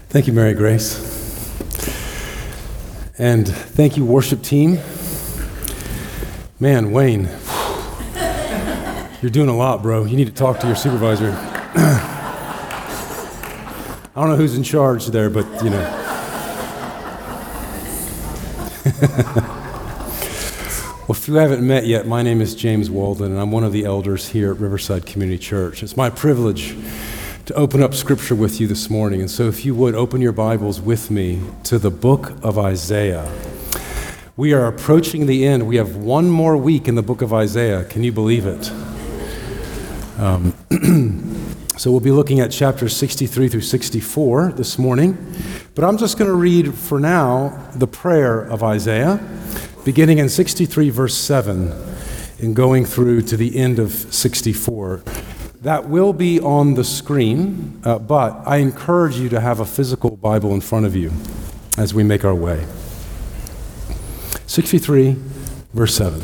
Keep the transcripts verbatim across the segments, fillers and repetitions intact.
Thank you, Mary Grace. And thank you, worship team. Man, Wayne, you're doing a lot, bro. You need to talk to your supervisor. I don't know who's in charge there, but, you know. Well, if you haven't met yet, my name is James Walden, and I'm one of the elders here at Riverside Community Church. It's my privilege to open up Scripture with you this morning. And so if you would, open your Bibles with me to the book of Isaiah. We are approaching the end. We have one more week in the book of Isaiah. Can you believe it? Um, so we'll be looking at chapters sixty-three through sixty-four this morning. But I'm just going to read for now the prayer of Isaiah, beginning in sixty-three, verse seven, and going through to the end of sixty-four. That will be on the screen, uh, but I encourage you to have a physical Bible in front of you as we make our way. sixty-three, verse seven.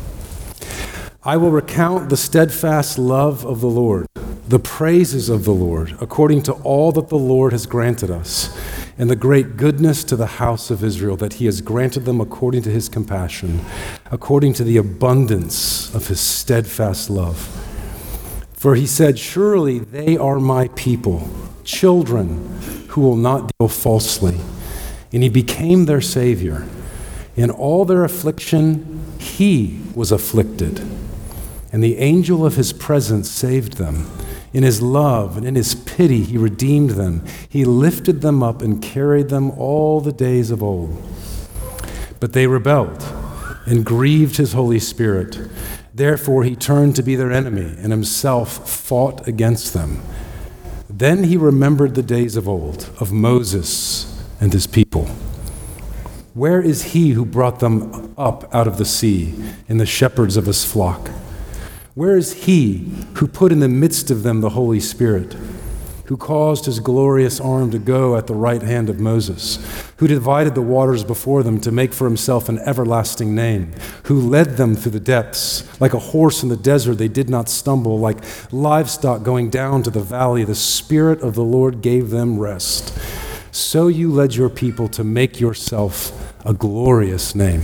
I will recount the steadfast love of the Lord, the praises of the Lord, according to all that the Lord has granted us, and the great goodness to the house of Israel, that he has granted them according to his compassion, according to the abundance of his steadfast love. For he said, surely they are my people, children who will not deal falsely. And he became their Savior. In all their affliction, he was afflicted. And the angel of his presence saved them. In his love and in his pity, he redeemed them. He lifted them up and carried them all the days of old. But they rebelled and grieved his Holy Spirit. Therefore he turned to be their enemy and himself fought against them. Then he remembered the days of old, of Moses and his people. Where is he who brought them up out of the sea and the shepherds of his flock? Where is he who put in the midst of them the Holy Spirit, who caused his glorious arm to go at the right hand of Moses, who divided the waters before them to make for himself an everlasting name, who led them through the depths? Like a horse in the desert, they did not stumble. Like livestock going down to the valley, the Spirit of the Lord gave them rest. So you led your people to make yourself a glorious name.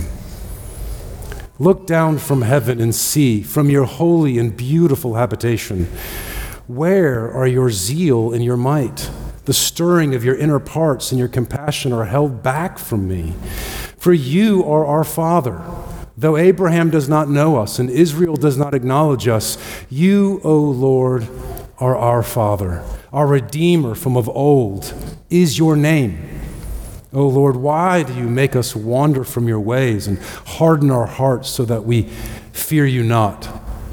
Look down from heaven and see, from your holy and beautiful habitation. Where are your zeal and your might? The stirring of your inner parts and your compassion are held back from me. For you are our Father. Though Abraham does not know us and Israel does not acknowledge us, you, O Lord, are our Father. Our Redeemer from of old is your name. O Lord, why do you make us wander from your ways and harden our hearts so that we fear you not?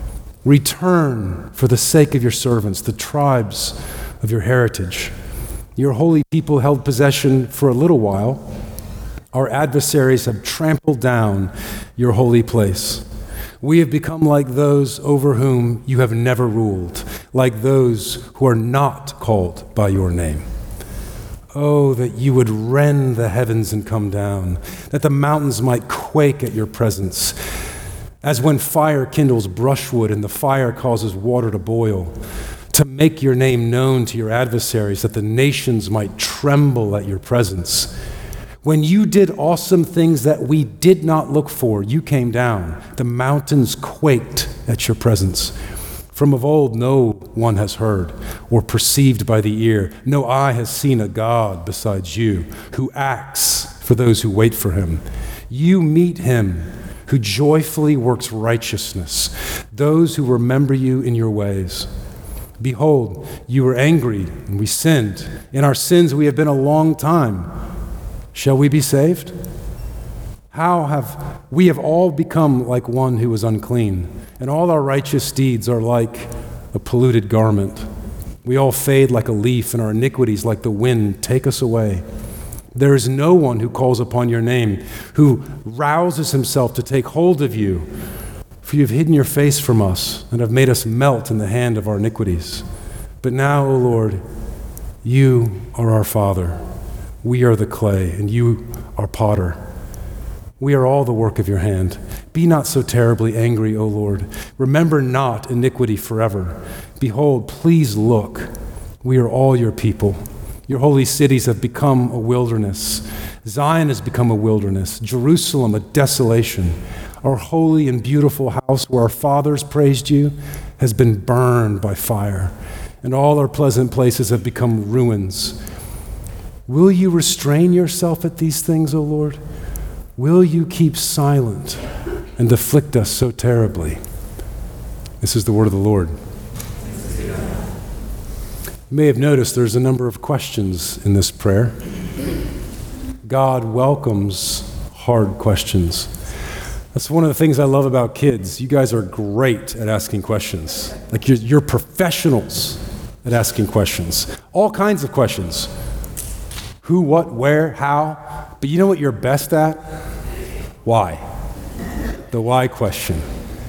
Return for the sake of your servants, the tribes of your heritage. Your holy people held possession for a little while. Our adversaries have trampled down your holy place. We have become like those over whom you have never ruled, like those who are not called by your name. Oh, that you would rend the heavens and come down, that the mountains might quake at your presence. As when fire kindles brushwood and the fire causes water to boil, to make your name known to your adversaries, that the nations might tremble at your presence. When you did awesome things that we did not look for, you came down. The mountains quaked at your presence. From of old no one has heard or perceived by the ear. No eye has seen a God besides you, who acts for those who wait for him. You meet him who joyfully works righteousness, those who remember you in your ways. Behold, you were angry, and we sinned. In our sins we have been a long time. Shall we be saved? How have we have all become like one who is unclean, and all our righteous deeds are like a polluted garment. We all fade like a leaf, and our iniquities like the wind take us away. There is no one who calls upon your name, who rouses himself to take hold of you. For you have hidden your face from us and have made us melt in the hand of our iniquities. But now, O Lord, you are our Father. We are the clay, and you are potter. We are all the work of your hand. Be not so terribly angry, O Lord. Remember not iniquity forever. Behold, please look. We are all your people. Your holy cities have become a wilderness. Zion has become a wilderness. Jerusalem, a desolation. Our holy and beautiful house where our fathers praised you has been burned by fire, and all our pleasant places have become ruins. Will you restrain yourself at these things, O Lord? Will you keep silent and afflict us so terribly? This is the word of the Lord. You may have noticed there's a number of questions in this prayer. God welcomes hard questions. That's one of the things I love about kids. You guys are great at asking questions. Like you're, you're professionals at asking questions. All kinds of questions. Who, what, where, how. But you know what you're best at? Why? The why question.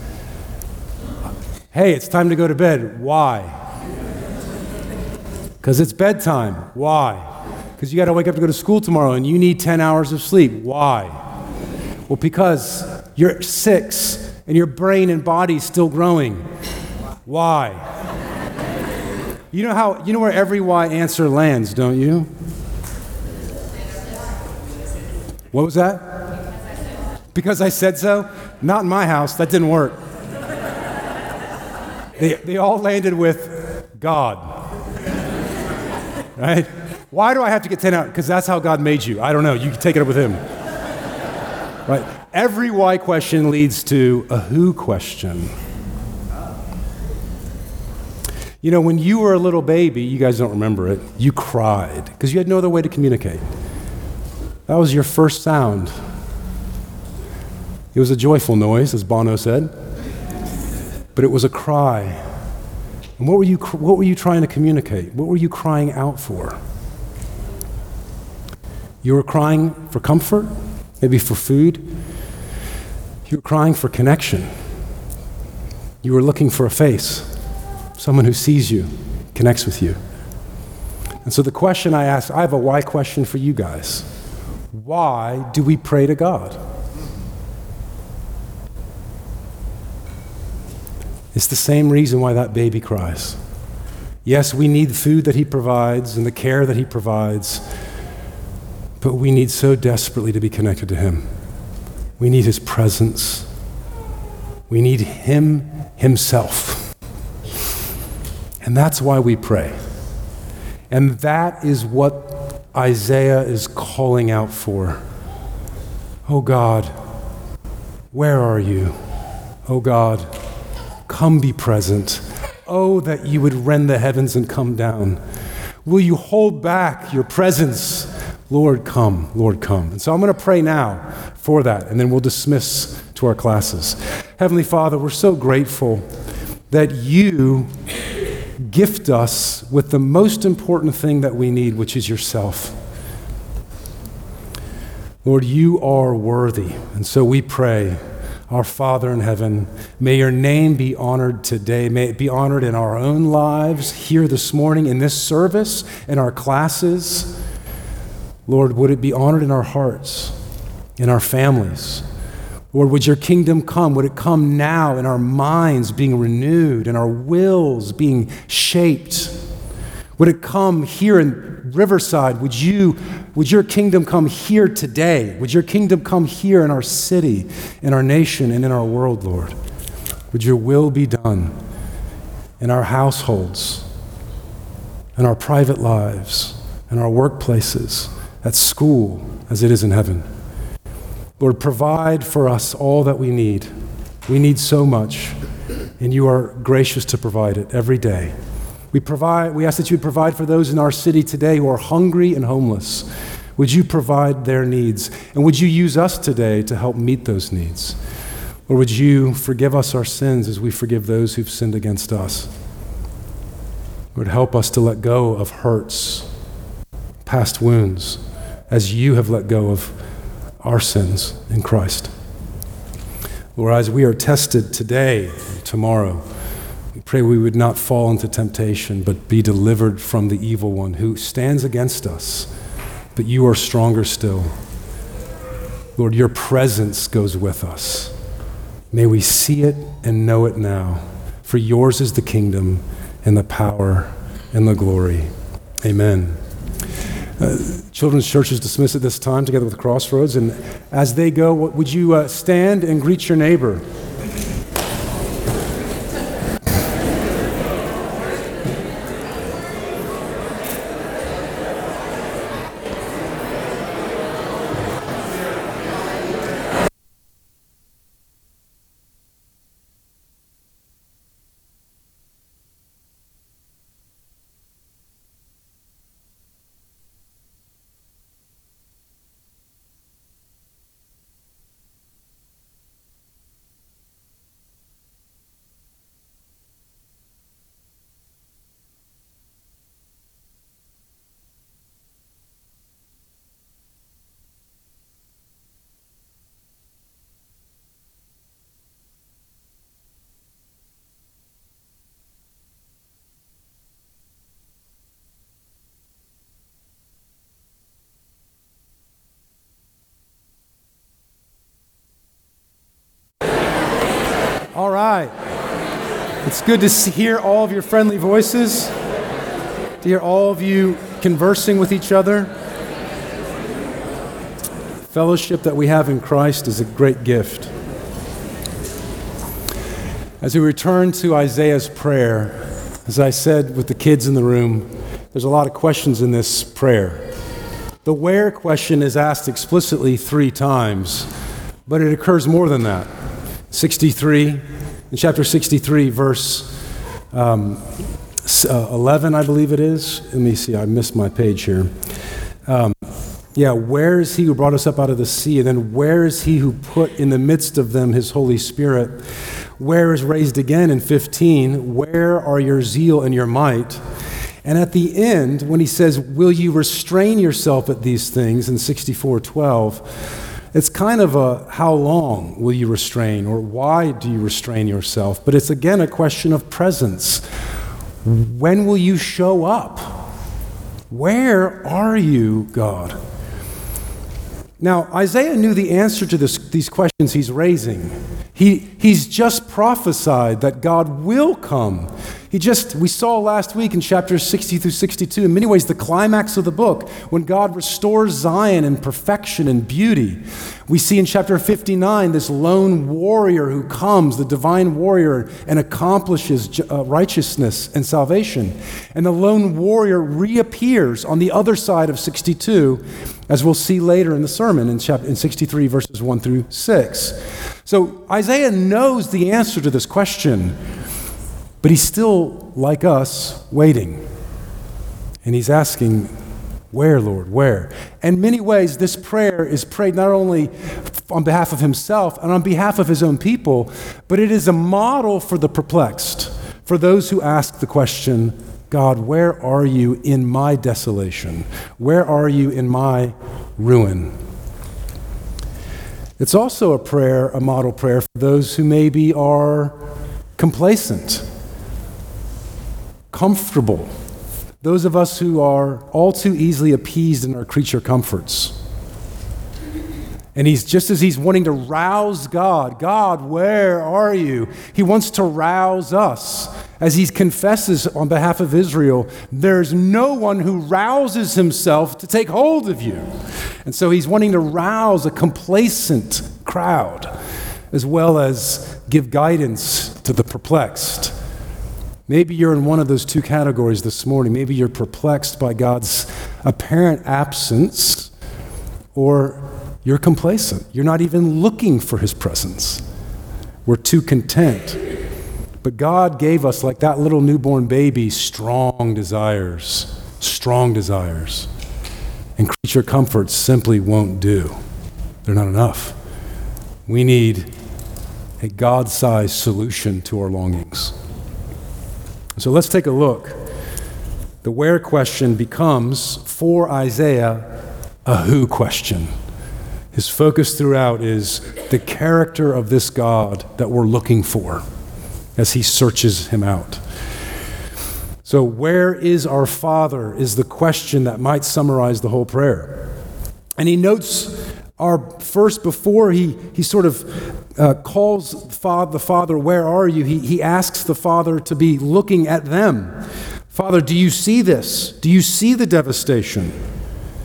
Hey, it's time to go to bed. Why? Because it's bedtime. Why? Because you got to wake up to go to school tomorrow and you need ten hours of sleep. Why? Well, because you're six and your brain and body's still growing. Why? You know how, you know where every why answer lands, don't you? What was that? Because I said so? Not in my house. That didn't work. They, they all landed with God. Right? Why do I have to get ten out? Because that's how God made you. I don't know. You can take it up with him. Right? Every why question leads to a who question. You know, when you were a little baby, you guys don't remember it, you cried because you had no other way to communicate. That was your first sound. It was a joyful noise, as Bono said, but it was a cry. And what were you, what were you trying to communicate? What were you crying out for? You were crying for comfort, maybe for food. You were crying for connection. You were looking for a face, someone who sees you, connects with you. And so the question I ask, I have a why question for you guys. Why do we pray to God? It's the same reason why that baby cries. Yes, we need the food that he provides and the care that he provides, but we need so desperately to be connected to him. We need his presence. We need him himself. And that's why we pray. And that is what Isaiah is calling out for. Oh God, where are you? Oh God, come be present. Oh, that you would rend the heavens and come down. Will you hold back your presence? Lord, come. Lord, come. And so I'm going to pray now for that, and then we'll dismiss to our classes. Heavenly Father, we're so grateful that you gift us with the most important thing that we need, which is yourself. Lord, you are worthy, and so we pray, our Father in heaven, may your name be honored today. May it be honored in our own lives, here this morning, in this service, in our classes. Lord, would it be honored in our hearts, in our families? Lord, would your kingdom come? Would it come now in our minds being renewed and our wills being shaped? Would it come here in Riverside? Would you, would your kingdom come here today? Would your kingdom come here in our city, in our nation, and in our world, Lord? Would your will be done in our households, in our private lives, in our workplaces, at school, as it is in heaven? Lord, provide for us all that we need. We need so much, and you are gracious to provide it every day. We provide. We ask that you would provide for those in our city today who are hungry and homeless. Would you provide their needs? And would you use us today to help meet those needs? Or would you forgive us our sins as we forgive those who've sinned against us? Lord, help us to let go of hurts, past wounds, as you have let go of our sins in Christ. Lord, as we are tested today, tomorrow, we pray we would not fall into temptation, but be delivered from the evil one who stands against us. But you are stronger still. Lord, your presence goes with us. May we see it and know it now. For yours is the kingdom and the power and the glory. Amen. Uh, Children's Church is dismissed at this time together with Crossroads. And as they go, would you uh, stand and greet your neighbor? All right. It's good to see, hear all of your friendly voices, to hear all of you conversing with each other. Fellowship that we have in Christ is a great gift. As we return to Isaiah's prayer, as I said with the kids in the room, there's a lot of questions in this prayer. The where question is asked explicitly three times, but it occurs more than that. sixty-three, in chapter sixty-three, verse um, uh, eleven, I believe it is. Let me see, I missed my page here. Um, yeah, where is he who brought us up out of the sea? And then where is he who put in the midst of them his Holy Spirit? Where is raised again in fifteen? Where are your zeal and your might? And at the end, when he says, will you restrain yourself at these things, in sixty-four twelve, it's kind of a, how long will you restrain, or why do you restrain yourself? But it's again a question of presence. When will you show up? Where are you, God? Now, Isaiah knew the answer to this, these questions he's raising. He, he's just prophesied that God will come. He just, we saw last week in chapters sixty through sixty-two, in many ways the climax of the book, when God restores Zion in perfection and beauty. We see in chapter fifty-nine this lone warrior who comes, the divine warrior, and accomplishes uh, righteousness and salvation. And the lone warrior reappears on the other side of sixty-two, as we'll see later in the sermon in, chapter, in sixty-three, verses one through six. So Isaiah knows the answer to this question, but he's still, like us, waiting. And he's asking, where, Lord, where? In many ways, this prayer is prayed not only on behalf of himself and on behalf of his own people, but it is a model for the perplexed, for those who ask the question, God, where are you in my desolation? Where are you in my ruin? It's also a prayer, a model prayer for those who maybe are complacent, comfortable, those of us who are all too easily appeased in our creature comforts. And he's just as he's wanting to rouse God, God, where are you? He wants to rouse us. As he confesses on behalf of Israel, there's no one who rouses himself to take hold of you. And so he's wanting to rouse a complacent crowd, as well as give guidance to the perplexed. Maybe you're in one of those two categories this morning. Maybe you're perplexed by God's apparent absence, or you're complacent. You're not even looking for his presence. We're too content. But God gave us, like that little newborn baby, strong desires, strong desires. And creature comforts simply won't do. They're not enough. We need a God-sized solution to our longings. So let's take a look. The where question becomes, for Isaiah, a who question. His focus throughout is the character of this God that we're looking for as he searches him out. So where is our Father is the question that might summarize the whole prayer. And he notes our first, before he, he sort of uh, calls the Father, where are you? He, he asks the Father to be looking at them. Father, do you see this? Do you see the devastation?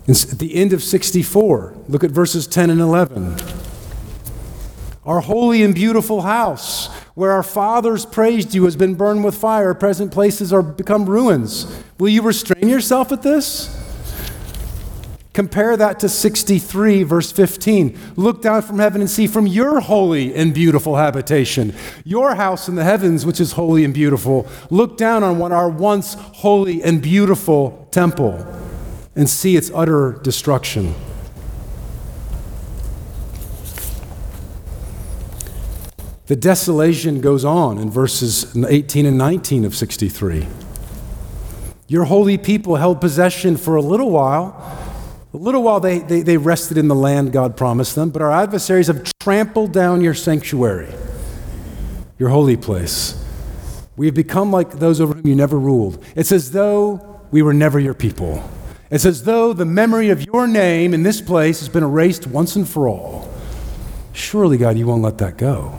At the end of sixty-four, look at verses ten and eleven. Our holy and beautiful house, where our fathers praised you, has been burned with fire. Our present places are become ruins. Will you restrain yourself at this? Compare that to sixty-three, verse fifteen. Look down from heaven and see from your holy and beautiful habitation, your house in the heavens, which is holy and beautiful. Look down on what our once holy and beautiful temple and see its utter destruction. The desolation goes on in verses eighteen and nineteen of sixty-three. Your holy people held possession for a little while. A little while they, they, they rested in the land God promised them, but our adversaries have trampled down your sanctuary, your holy place. We have become like those over whom you never ruled. It's as though we were never your people. It's as though the memory of your name in this place has been erased once and for all. Surely, God, you won't let that go.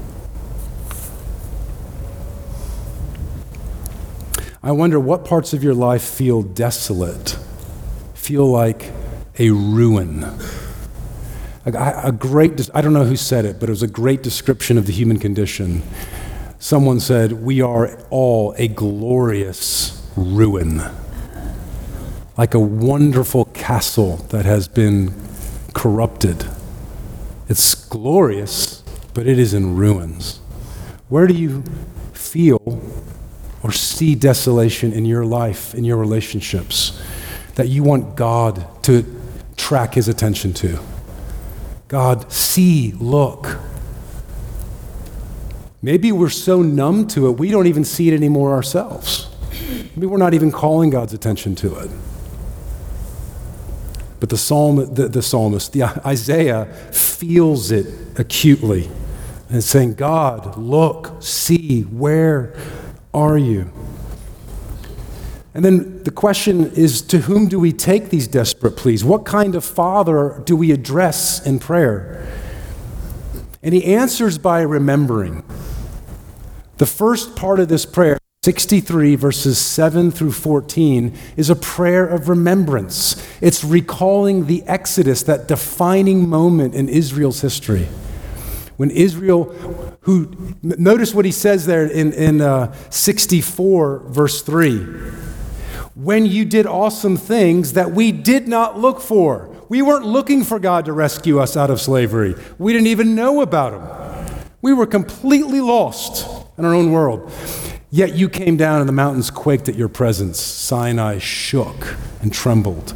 I wonder what parts of your life feel desolate, feel like a ruin. A, a great, I don't know who said it, but it was a great description of the human condition. Someone said, we are all a glorious ruin. Like a wonderful castle that has been corrupted. It's glorious, but it is in ruins. Where do you feel or see desolation in your life, in your relationships, that you want God to track his attention to? God, see, look. Maybe we're so numb to it, we don't even see it anymore ourselves. Maybe we're not even calling God's attention to it. But the psalm, the, the psalmist, the Isaiah feels it acutely and saying, God, look, see, where are you? And then the question is, to whom do we take these desperate pleas? What kind of father do we address in prayer? And he answers by remembering. The first part of this prayer, sixty-three verses seven through fourteen, is a prayer of remembrance. It's recalling the Exodus, that defining moment in Israel's history. When Israel, who, notice what he says there in, in uh, sixty-four verse three. When you did awesome things that we did not look for. We weren't looking for God to rescue us out of slavery. We didn't even know about him. We were completely lost in our own world. Yet you came down and the mountains quaked at your presence. Sinai shook and trembled.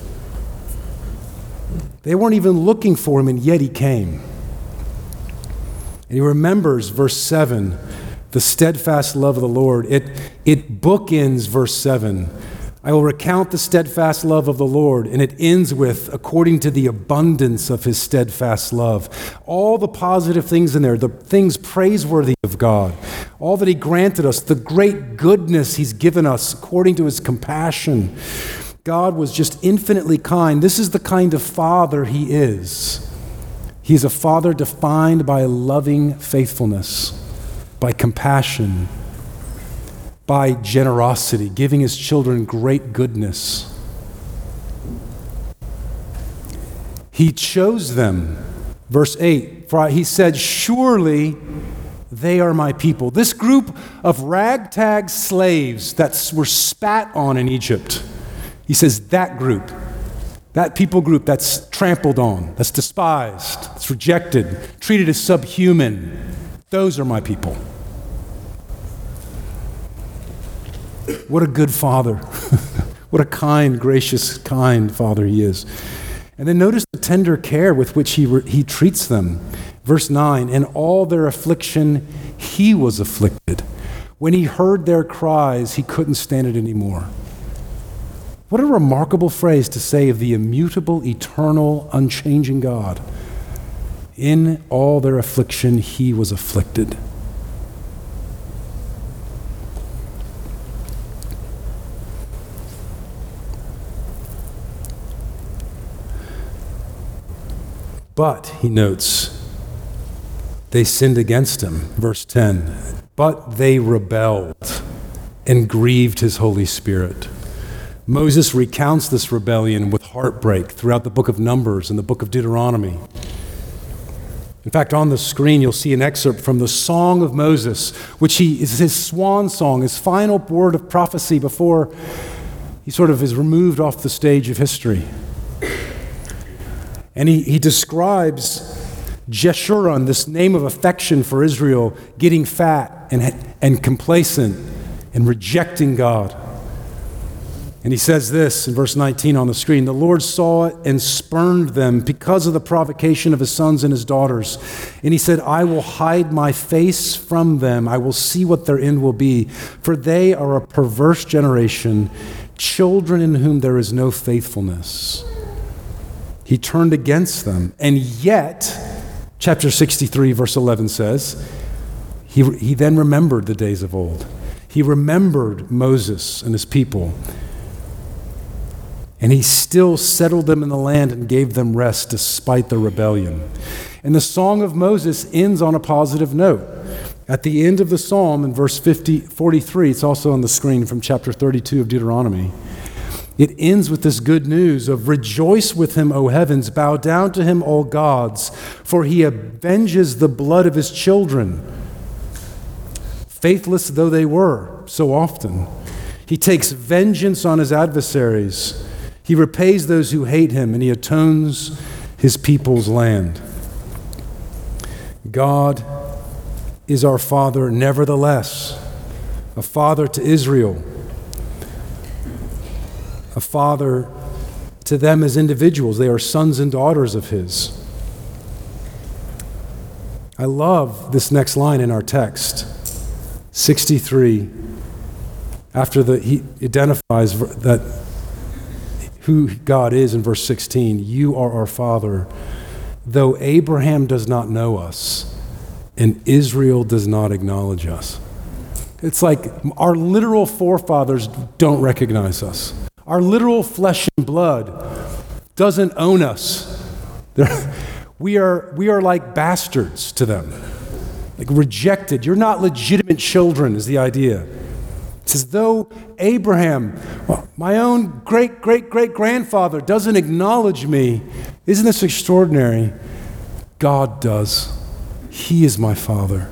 They weren't even looking for him, and yet he came. And he remembers verse seven, the steadfast love of the Lord. It, it bookends verse seven. I will recount the steadfast love of the Lord, and it ends with, according to the abundance of his steadfast love. All the positive things in there, the things praiseworthy of God, all that he granted us, the great goodness he's given us according to his compassion. God was just infinitely kind. This is the kind of father he is. He's a father defined by loving faithfulness, by compassion, by generosity, giving his children great goodness. He chose them. Verse eight, for he said, surely they are my people. This group of ragtag slaves that were spat on in Egypt, he says that group, that people group that's trampled on, that's despised, that's rejected, treated as subhuman, those are my people. What a good father. What a kind, gracious, kind father he is. And then notice the tender care with which he, re- he treats them. Verse nine, in all their affliction, he was afflicted. When he heard their cries, he couldn't stand it anymore. What a remarkable phrase to say of the immutable, eternal, unchanging God. In all their affliction, he was afflicted. But, he notes, they sinned against him. Verse ten, but they rebelled and grieved his Holy Spirit. Moses recounts this rebellion with heartbreak throughout the book of Numbers and the book of Deuteronomy. In fact, on the screen, you'll see an excerpt from the Song of Moses, which he is his swan song, his final word of prophecy before he sort of is removed off the stage of history. And he, he describes Jeshurun, this name of affection for Israel, getting fat and, and complacent and rejecting God. And he says this in verse nineteen on the screen, "The Lord saw it and spurned them because of the provocation of his sons and his daughters. And he said, I will hide my face from them. I will see what their end will be. For they are a perverse generation, children in whom there is no faithfulness." He turned against them. And yet, chapter sixty-three, verse eleven says, he, he then remembered the days of old. He remembered Moses and his people. And he still settled them in the land and gave them rest despite their rebellion. And the Song of Moses ends on a positive note. At the end of the psalm, in verse fifty, forty-three, it's also on the screen from chapter thirty-two of Deuteronomy, it ends with this good news of "Rejoice with him, O heavens, bow down to him, all gods, for he avenges the blood of his children, faithless though they were so often. He takes vengeance on his adversaries. He repays those who hate him, and he atones his people's land." God is our Father, nevertheless, a Father to Israel, a Father to them as individuals. They are sons and daughters of his. I love this next line in our text, sixty-three, after the, he identifies that who God is in verse sixteen. "You are our Father, though Abraham does not know us and Israel does not acknowledge us." It's like our literal forefathers don't recognize us. Our literal flesh and blood doesn't own us. we are, we are like bastards to them, like rejected. You're not legitimate children is the idea. It's as though Abraham, well, my own great-great-great-grandfather, doesn't acknowledge me. Isn't this extraordinary? God does. He is my Father.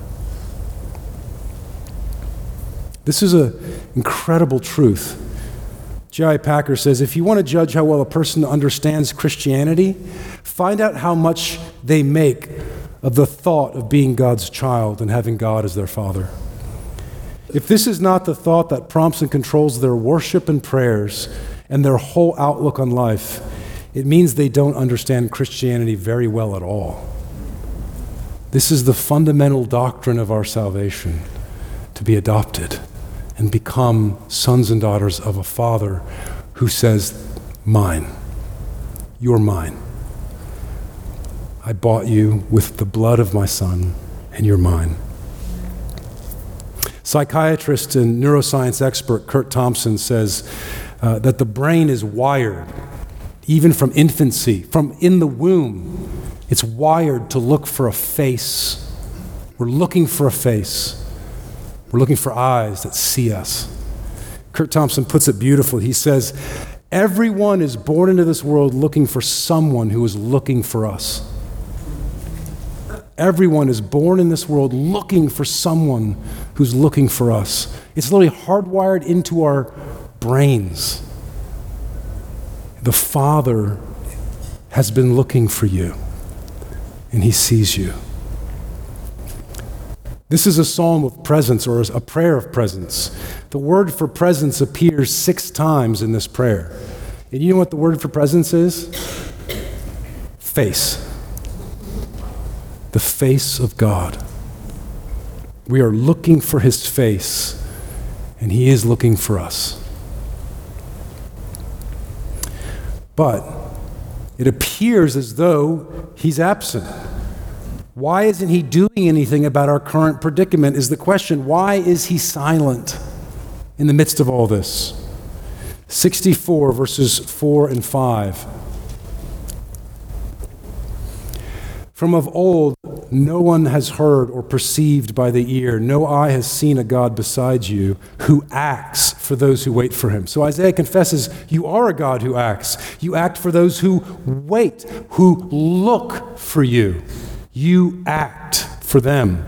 This is an incredible truth. J I Packer says, if you want to judge how well a person understands Christianity, find out how much they make of the thought of being God's child and having God as their Father. If this is not the thought that prompts and controls their worship and prayers and their whole outlook on life, it means they don't understand Christianity very well at all. This is the fundamental doctrine of our salvation, to be adopted and become sons and daughters of a Father who says, mine, you're mine. I bought you with the blood of my Son, and you're mine. Psychiatrist and neuroscience expert Kurt Thompson says uh, that the brain is wired, even from infancy, from in the womb, it's wired to look for a face. We're looking for a face. We're looking for eyes that see us. Kurt Thompson puts it beautifully. He says, everyone is born into this world looking for someone who is looking for us. Everyone is born in this world looking for someone who's looking for us. It's literally hardwired into our brains. The Father has been looking for you, and he sees you. This is a psalm of presence, or a prayer of presence. The word for presence appears six times in this prayer. And you know what the word for presence is? Face. The face of God. We are looking for his face, and he is looking for us. But it appears as though he's absent. Why isn't he doing anything about our current predicament is the question. Why is he silent in the midst of all this? sixty-four, verses four and five. From of old, no one has heard or perceived by the ear. No eye has seen a God beside you who acts for those who wait for him. So Isaiah confesses, you are a God who acts. You act for those who wait, who look for you. You act for them.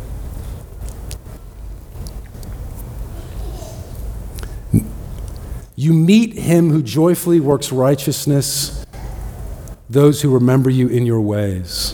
You meet him who joyfully works righteousness, those who remember you in your ways.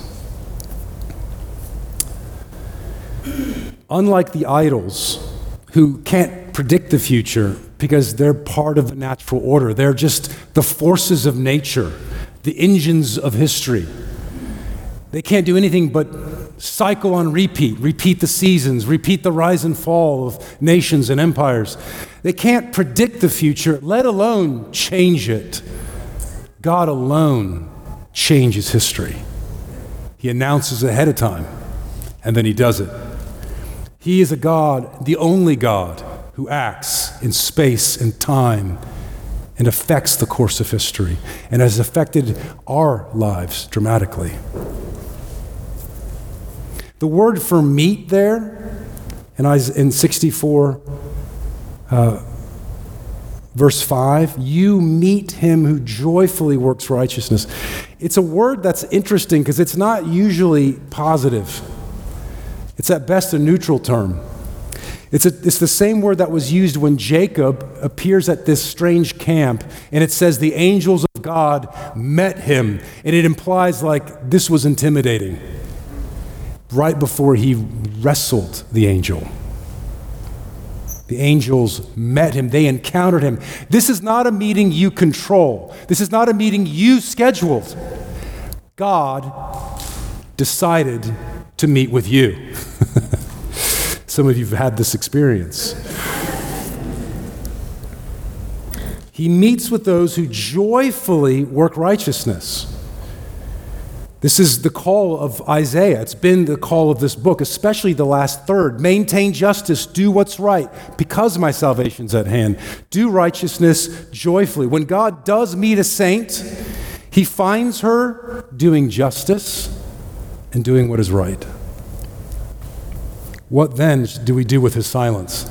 Unlike the idols who can't predict the future because they're part of the natural order, they're just the forces of nature, the engines of history. They can't do anything but cycle on repeat, repeat the seasons, repeat the rise and fall of nations and empires. They can't predict the future, let alone change it. God alone changes history. He announces ahead of time, and then he does it. He is a God, the only God, who acts in space and time and affects the course of history and has affected our lives dramatically. The word for meet there in, in sixty-four, uh, verse five, you meet him who joyfully works righteousness. It's a word that's interesting because it's not usually positive. It's at best a neutral term. It's, a, it's the same word that was used when Jacob appears at this strange camp, and it says the angels of God met him, and it implies like this was intimidating. Right before he wrestled the angel. The angels met him. They encountered him. This is not a meeting you control. This is not a meeting you scheduled. God decided to meet with you. Some of you have had this experience. He meets with those who joyfully work righteousness. This is the call of Isaiah. It's been the call of this book, especially the last third. Maintain justice, do what's right, because my salvation's at hand. Do righteousness joyfully. When God does meet a saint, he finds her doing justice and doing what is right. What then do we do with his silence?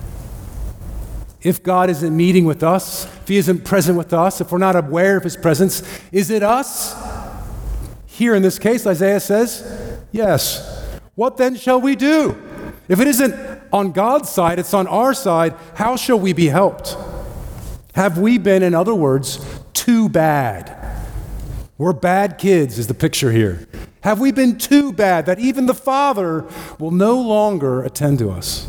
If God isn't meeting with us, if he isn't present with us, if we're not aware of his presence, is it us? Here in this case, Isaiah says, yes. What then shall we do? If it isn't on God's side, it's on our side, how shall we be helped? Have we been, in other words, too bad? We're bad kids is the picture here. Have we been too bad that even the Father will no longer attend to us?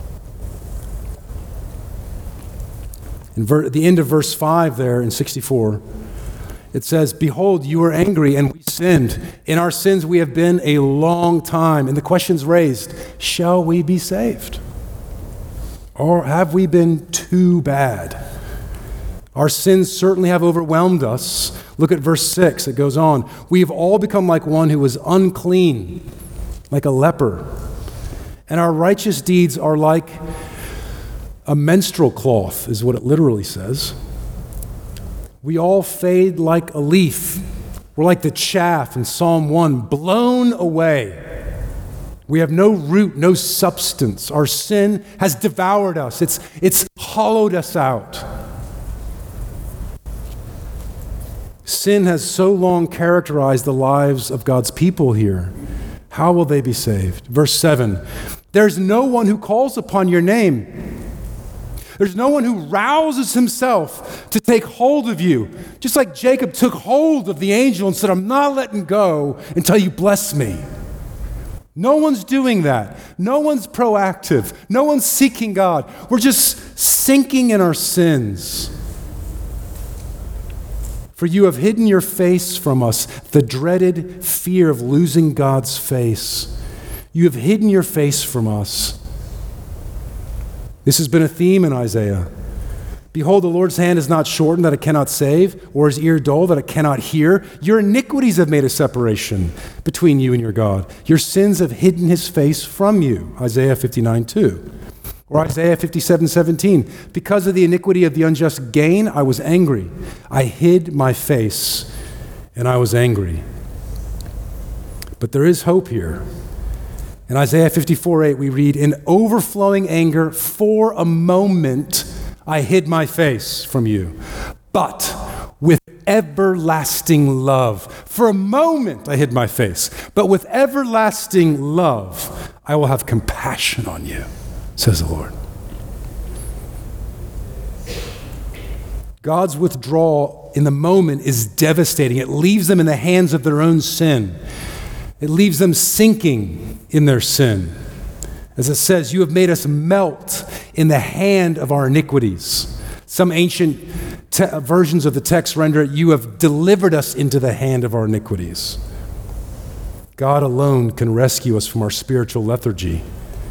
In ver- at the end of verse five there in sixty-four, it says, behold, you are angry and we sinned. In our sins we have been a long time. And the question's raised, shall we be saved? Or have we been too bad? Our sins certainly have overwhelmed us. Look at verse six, it goes on. We have all become like one who was unclean, like a leper. And our righteous deeds are like a menstrual cloth, is what it literally says. We all fade like a leaf. We're like the chaff in Psalm one, blown away. We have no root, no substance. Our sin has devoured us. It's, it's hollowed us out. Sin has so long characterized the lives of God's people here. How will they be saved? Verse seven, there's no one who calls upon your name. There's no one who rouses himself to take hold of you. Just like Jacob took hold of the angel and said, I'm not letting go until you bless me. No one's doing that. No one's proactive. No one's seeking God. We're just sinking in our sins. For you have hidden your face from us, the dreaded fear of losing God's face. You have hidden your face from us. This has been a theme in Isaiah. Behold, the Lord's hand is not shortened that it cannot save, or his ear dull that it cannot hear. Your iniquities have made a separation between you and your God. Your sins have hidden his face from you. Isaiah fifty-nine two. Or Isaiah fifty-seven seventeen. Because of the iniquity of the unjust gain, I was angry. I hid my face, and I was angry. But there is hope here. In Isaiah fifty-four eight, we read, "In overflowing anger, for a moment, I hid my face from you. But with everlasting love, for a moment I hid my face, but with everlasting love, I will have compassion on you," says the Lord. God's withdrawal in the moment is devastating. It leaves them in the hands of their own sin. It leaves them sinking in their sin. As it says, "You have made us melt in the hand of our iniquities." Some ancient te- versions of the text render it, "You have delivered us into the hand of our iniquities." God alone can rescue us from our spiritual lethargy.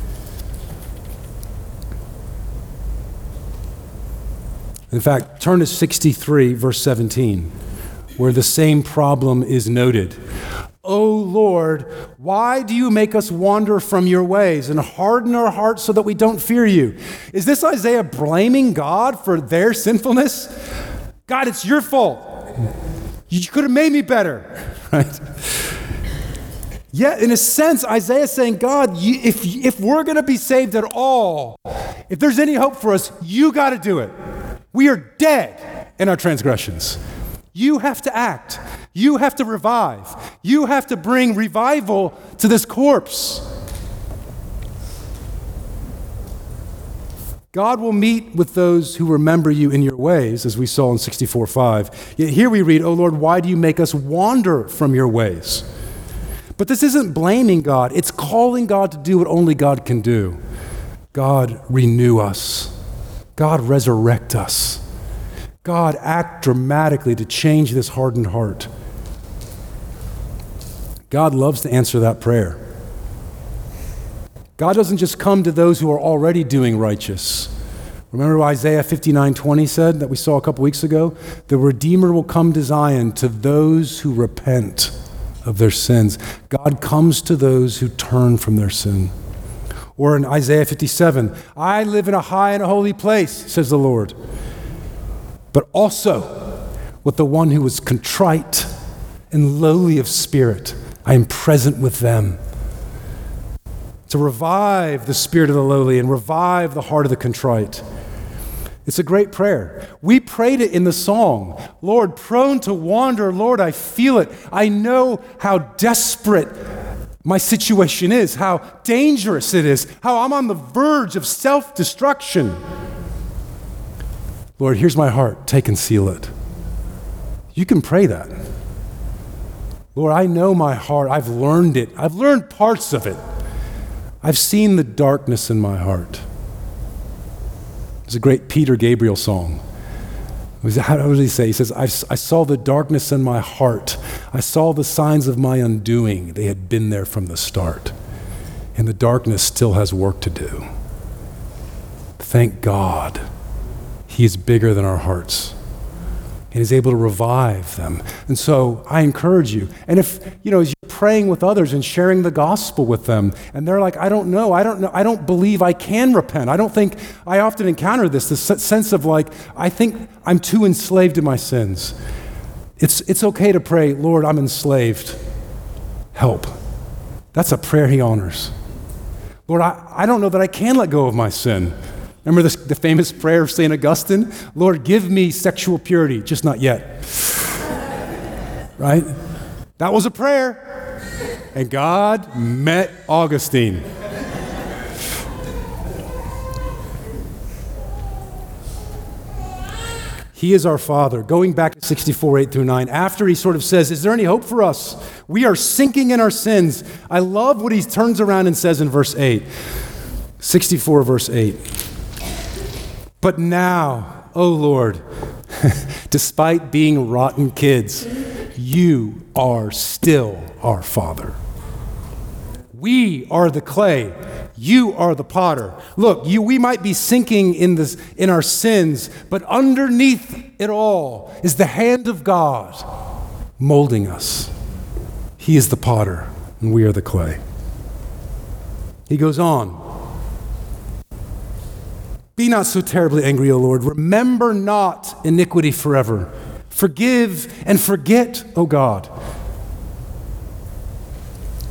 In fact, turn to sixty-three, verse seventeen, where the same problem is noted. "O Lord, why do you make us wander from your ways and harden our hearts so that we don't fear you?" Is this Isaiah blaming God for their sinfulness? God, it's your fault. You could have made me better, right? Yeah, in a sense, Isaiah is saying, God, you, if, if we're going to be saved at all, if there's any hope for us, you got to do it. We are dead in our transgressions. You have to act. You have to revive. You have to bring revival to this corpse. God will meet with those who remember you in your ways, as we saw in sixty-four five. Yet here we read, "O Lord, why do you make us wander from your ways?" But this isn't blaming God. It's calling God to do what only God can do. God, renew us. God, resurrect us. God, act dramatically to change this hardened heart. God loves to answer that prayer. God doesn't just come to those who are already doing righteous. Remember what Isaiah fifty-nine twenty said that we saw a couple weeks ago? The Redeemer will come to Zion to those who repent of their sins. God comes to those who turn from their sin. Or in Isaiah fifty-seven, "I live in a high and a holy place," says the Lord, "but also with the one who was contrite and lowly of spirit. I am present with them." To revive the spirit of the lowly and revive the heart of the contrite. It's a great prayer. We prayed it in the song. "Lord, prone to wander, Lord, I feel it. I know how desperate my situation is, how dangerous it is, how I'm on the verge of self-destruction. Lord, here's my heart. Take and seal it." You can pray that. Lord, I know my heart. I've learned it. I've learned parts of it. I've seen the darkness in my heart. There's a great Peter Gabriel song. How does he say? He says, I, I saw the darkness in my heart. I saw the signs of my undoing. They had been there from the start. And the darkness still has work to do. Thank God. He is bigger than our hearts. And is able to revive them. And so I encourage you. And if, you know, as you're praying with others and sharing the gospel with them, and they're like, I don't know, I don't know, I don't believe I can repent. I don't think, I often encounter this, this sense of like, I think I'm too enslaved to my sins. It's, it's okay to pray, Lord, I'm enslaved. Help. That's a prayer he honors. Lord, I, I don't know that I can let go of my sin. Remember this, the famous prayer of Saint Augustine? Lord, give me sexual purity, just not yet. Right? That was a prayer. And God met Augustine. He is our Father. Going back to sixty-four, eight through nine, after he sort of says, is there any hope for us? We are sinking in our sins. I love what he turns around and says in verse eight. sixty-four, verse eight. But now, O Lord, despite being rotten kids, you are still our Father. We are the clay. You are the potter. Look, you, we might be sinking in, this, in our sins, but underneath it all is the hand of God molding us. He is the potter, and we are the clay. He goes on. Be not so terribly angry, O Lord. Remember not iniquity forever. Forgive and forget, O God.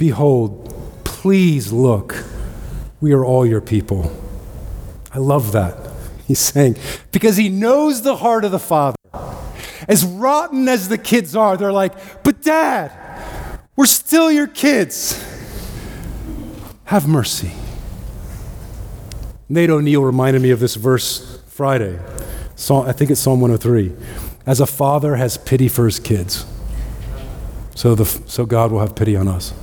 Behold, please look, we are all your people. I love that. He's saying, because he knows the heart of the Father. As rotten as the kids are, they're like, but Dad, we're still your kids. Have mercy. Nate O'Neill reminded me of this verse Friday. Psalm, I think it's Psalm one oh three. As a father has pity for his kids, so, the, so God will have pity on us.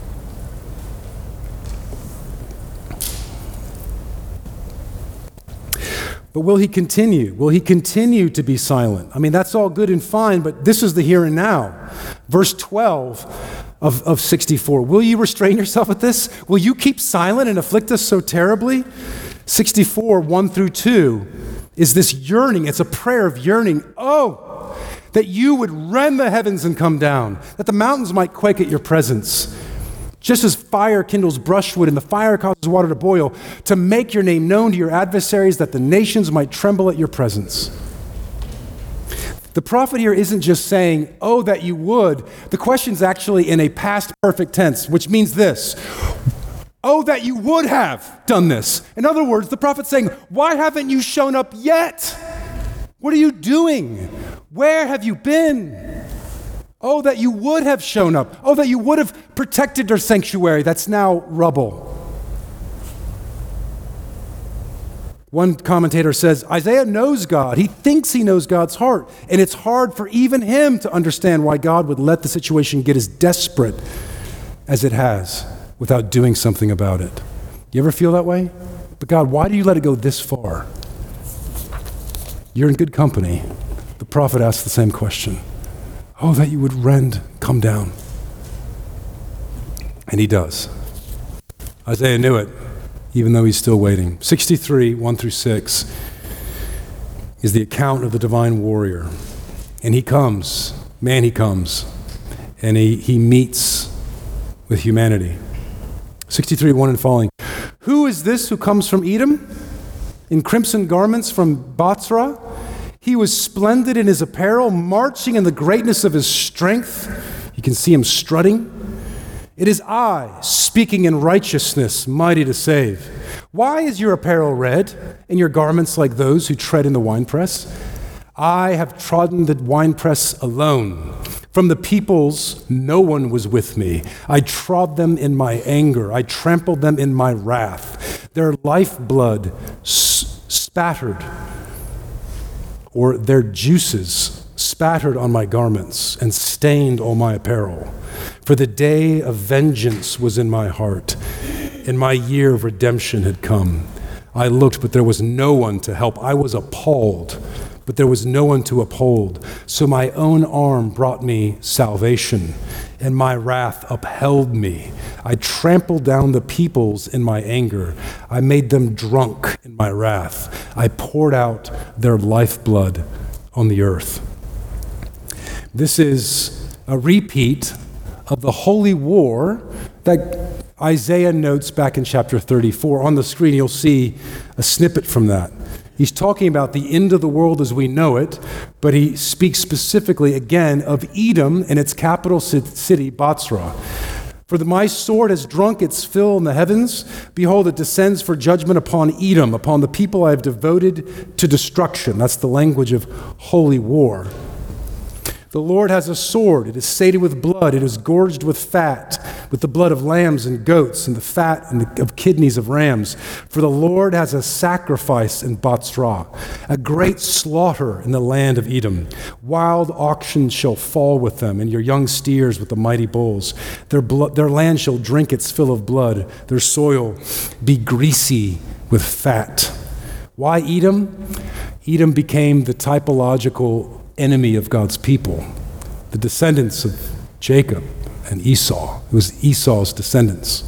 But will he continue? Will he continue to be silent? I mean, that's all good and fine, but this is the here and now. Verse twelve of, of sixty-four. Will you restrain yourself at this? Will you keep silent and afflict us so terribly? sixty-four, one through two is this yearning. It's a prayer of yearning. Oh, that you would rend the heavens and come down, that the mountains might quake at your presence. Just as fire kindles brushwood and the fire causes water to boil, to make your name known to your adversaries, that the nations might tremble at your presence. The prophet here isn't just saying, oh, that you would. The question's actually in a past perfect tense, which means this. Oh, that you would have done this. In other words, the prophet's saying, why haven't you shown up yet? What are you doing? Where have you been? Oh, that you would have shown up. Oh, that you would have protected their sanctuary that's now rubble. One commentator says, Isaiah knows God. He thinks he knows God's heart. And it's hard for even him to understand why God would let the situation get as desperate as it has without doing something about it. You ever feel that way? But God, why do you let it go this far? You're in good company. The prophet asked the same question. Oh, that you would rend, come down. And he does. Isaiah knew it, even though he's still waiting. sixty-three, one through six, is the account of the divine warrior. And he comes, man, he comes, and he, he meets with humanity. sixty-three, one and following. Who is this who comes from Edom, in crimson garments from Bozrah? He was splendid in his apparel, marching in the greatness of his strength. You can see him strutting. It is I, speaking in righteousness, mighty to save. Why is your apparel red, and your garments like those who tread in the winepress? I have trodden the winepress alone. From the peoples, no one was with me. I trod them in my anger. I trampled them in my wrath. Their lifeblood s- spattered or their juices spattered on my garments and stained all my apparel. For the day of vengeance was in my heart, and my year of redemption had come. I looked, but there was no one to help. I was appalled, but there was no one to uphold. So my own arm brought me salvation, and my wrath upheld me. I trampled down the peoples in my anger. I made them drunk in my wrath. I poured out their lifeblood on the earth. This is a repeat of the holy war that Isaiah notes back in chapter thirty-four. On the screen, you'll see a snippet from that. He's talking about the end of the world as we know it, but he speaks specifically again of Edom and its capital city, Bozrah. For the, my sword has drunk its fill in the heavens. Behold, it descends for judgment upon Edom, upon the people I have devoted to destruction. That's the language of holy war. The Lord has a sword. It is sated with blood. It is gorged with fat, with the blood of lambs and goats and the fat and the, of kidneys of rams. For the Lord has a sacrifice in Bozrah, a great slaughter in the land of Edom. Wild auctions shall fall with them, and your young steers with the mighty bulls. Their, blood, their land shall drink its fill of blood, their soil be greasy with fat. Why Edom? Edom became the typological enemy of God's people, the descendants of Jacob and Esau. It was Esau's descendants.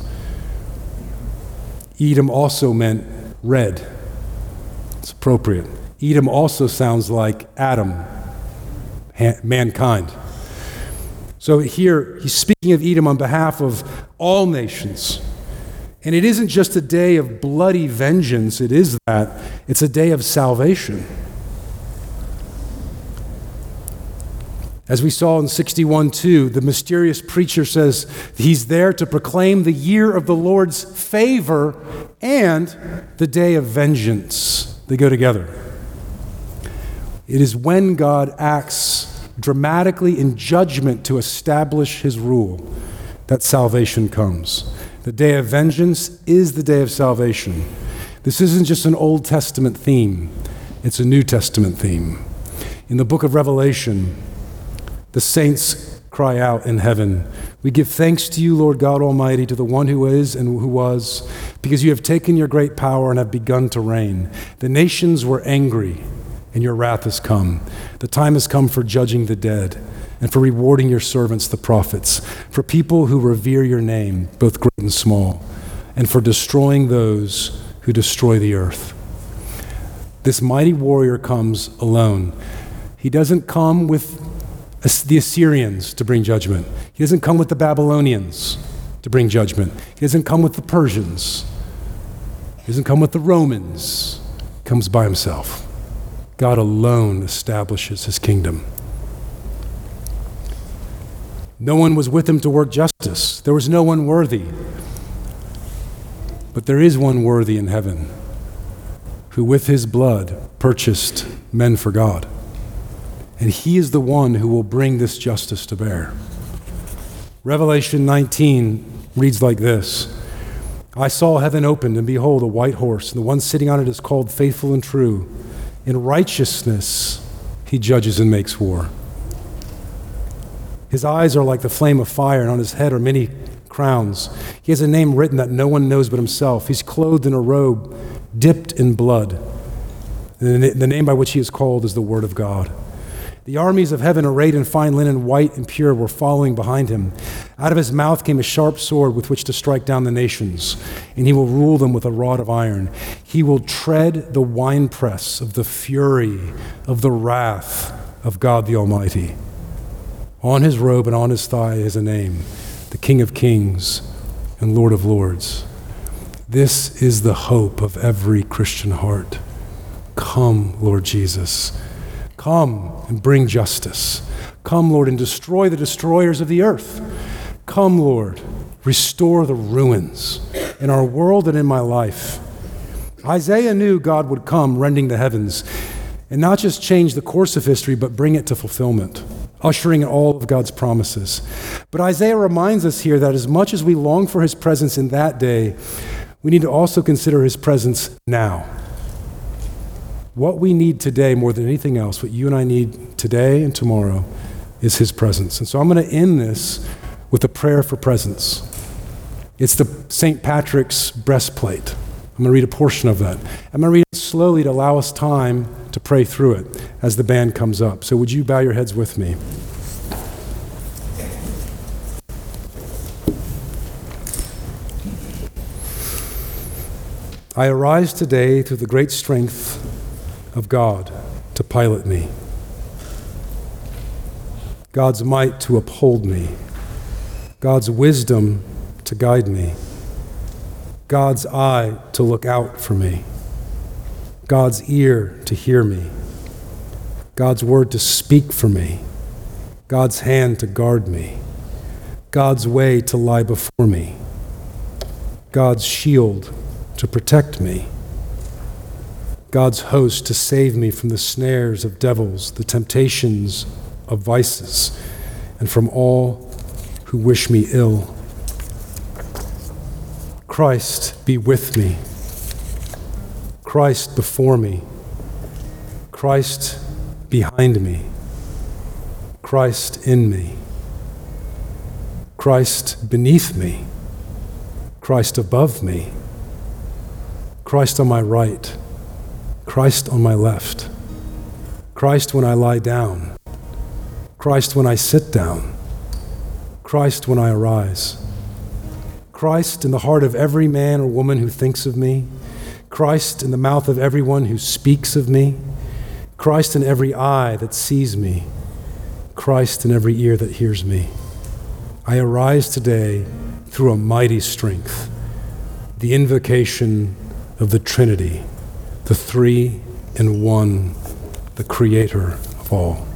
Edom also meant red. It's appropriate. Edom also sounds like Adam, ha- mankind. So here he's speaking of Edom on behalf of all nations. And it isn't just a day of bloody vengeance, it is that. It's a day of salvation. As we saw in sixty-one two, the mysterious preacher says he's there to proclaim the year of the Lord's favor and the day of vengeance. They go together. It is when God acts dramatically in judgment to establish his rule that salvation comes. The day of vengeance is the day of salvation. This isn't just an Old Testament theme, it's a New Testament theme. In the book of Revelation, the saints cry out in heaven, "We give thanks to you, Lord God Almighty, to the one who is and who was, because you have taken your great power and have begun to reign. The nations were angry, and your wrath has come. The time has come for judging the dead and for rewarding your servants, the prophets, for people who revere your name, both great and small, and for destroying those who destroy the earth." This mighty warrior comes alone. He doesn't come with the Assyrians to bring judgment. He doesn't come with the Babylonians to bring judgment. He doesn't come with the Persians. He doesn't come with the Romans. He comes by himself. God alone establishes his kingdom. No one was with him to work justice. There was no one worthy. But there is one worthy in heaven who with his blood purchased men for God. And he is the one who will bring this justice to bear. Revelation nineteen reads like this: "I saw heaven opened, and behold, a white horse, and the one sitting on it is called Faithful and True. In righteousness he judges and makes war. His eyes are like the flame of fire, and on his head are many crowns. He has a name written that no one knows but himself. He's clothed in a robe dipped in blood. And the name by which he is called is the Word of God. The armies of heaven, arrayed in fine linen, white and pure, were following behind him. Out of his mouth came a sharp sword with which to strike down the nations, and he will rule them with a rod of iron. He will tread the winepress of the fury of the wrath of God the Almighty. On his robe and on his thigh is a name, the King of Kings and Lord of Lords." This is the hope of every Christian heart. Come, Lord Jesus. Come and bring justice. Come, Lord, and destroy the destroyers of the earth. Come, Lord, restore the ruins in our world and in my life. Isaiah knew God would come rending the heavens and not just change the course of history, but bring it to fulfillment, ushering in all of God's promises. But Isaiah reminds us here that as much as we long for his presence in that day, we need to also consider his presence now. What we need today more than anything else, what you and I need today and tomorrow, is his presence. And so I'm going to end this with a prayer for presence. It's the Saint Patrick's breastplate. I'm going to read a portion of that. I'm going to read it slowly to allow us time to pray through it as the band comes up. So would you bow your heads with me? I arise today through the great strength of God to pilot me, God's might to uphold me, God's wisdom to guide me, God's eye to look out for me, God's ear to hear me, God's word to speak for me, God's hand to guard me, God's way to lie before me, God's shield to protect me, God's host to save me from the snares of devils, the temptations of vices, and from all who wish me ill. Christ be with me. Christ before me. Christ behind me. Christ in me. Christ beneath me. Christ above me. Christ on my right. Christ on my left. Christ when I lie down. Christ when I sit down. Christ when I arise. Christ in the heart of every man or woman who thinks of me. Christ in the mouth of everyone who speaks of me. Christ in every eye that sees me. Christ in every ear that hears me. I arise today through a mighty strength, the invocation of the Trinity, the three in one, the Creator of all.